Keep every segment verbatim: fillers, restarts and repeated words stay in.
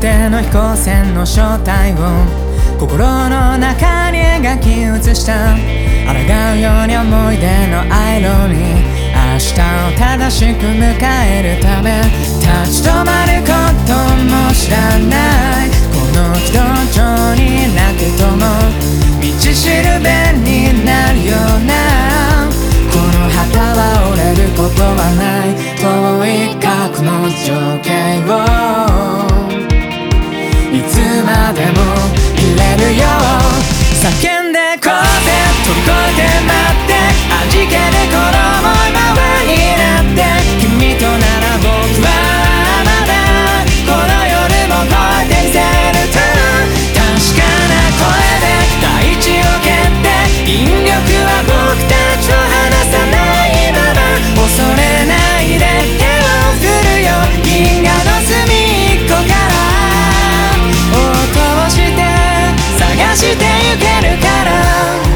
ての飛行船の正体を心の中に描き写した。抗うように思い出のアイロニー、明日を正しく迎えるため立ち止まることも知らない。この人情に泣くとも道しるべになるような、この旗は折れることはない。遠い過去の情景をいつまでも入れるよ。叫んでこうぜ、飛び越えて待って弾けるこの想いままになって、君となら僕はまだこの夜も越えてみせると。確かな声で大地を蹴って引力は僕たちを離さないまま、恐れないで手を振るよ。銀河の隅っこから音をして探してゆけるから。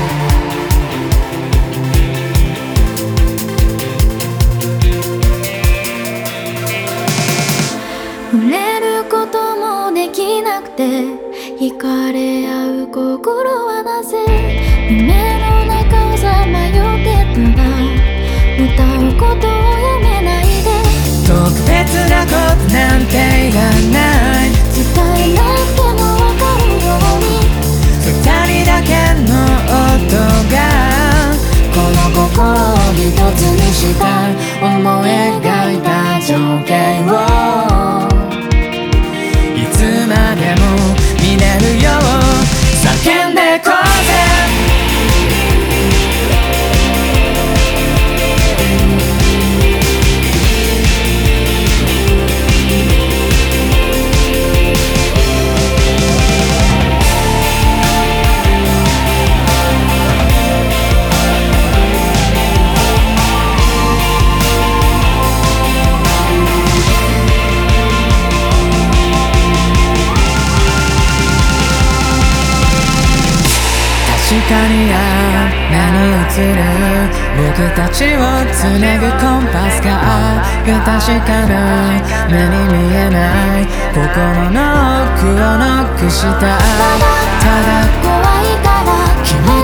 触れることもできなくて惹かれ合う心はなぜ夢の中をさまよってたら、歌うことをやめないで。 特別なことなんていらない、 伝えなくてもわかるように二人だけの音がこの心を一つにした思い描いた情景をいつまでも見れるよ。叫んでこうぜ。確かにあ目に映る僕たちをつなぐコンパスが不確かな目に見えない心の奥をノックした。ただ怖いから君